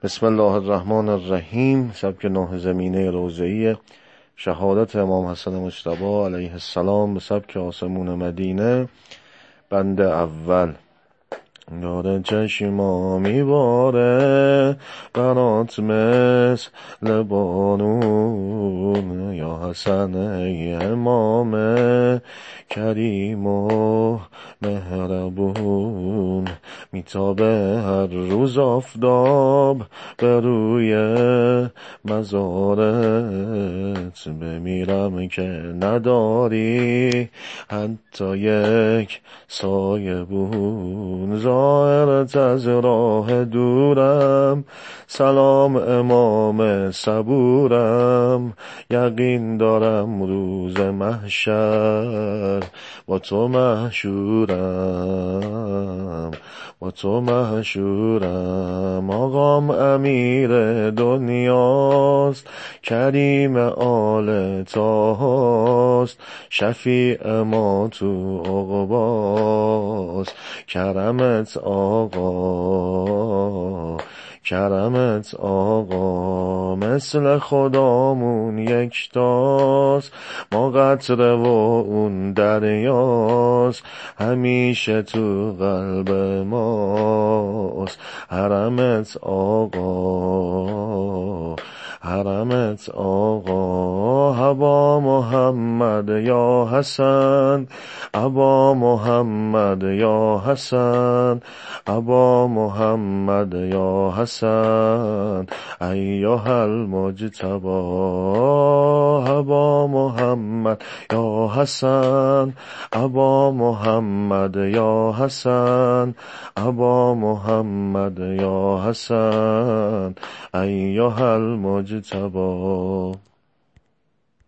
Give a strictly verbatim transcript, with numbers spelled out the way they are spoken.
بسم الله الرحمن الرحیم. سبک نه زمینه روضه‌ای شهادت امام حسن مجتبی علیه السلام به سبک آسمون مدینه. بند اول. داره چشما میباره برات مثل بارون، یا حسن ای امام کریم و مهربون. میتابه هر روز آفتاب به روی مزارت، بمیرم که نداری حتی یک سایه بون. ظاهرت از راه دورم، سلام امام صبورم. یقین دارم روز محشر با تو محشورم، با تو محشورم. آقام امیر دنیاست، کریم آل طاهاست. شفیع ما تو عقباست، کرمت آقا، کرمت آقا. مثل خدامون یکتاست، ما قطره و اون دریاست. همیشه تو قلب ماست، حرمت آقا، حرمت آقا. هوا محمد یا حسن، ابا محمد یا حسن، ابا محمد یا حسن ایها المجتبی. ابا محمد یا حسن، ابا محمد یا حسن، ابا محمد یا حسن ایها المجتبی.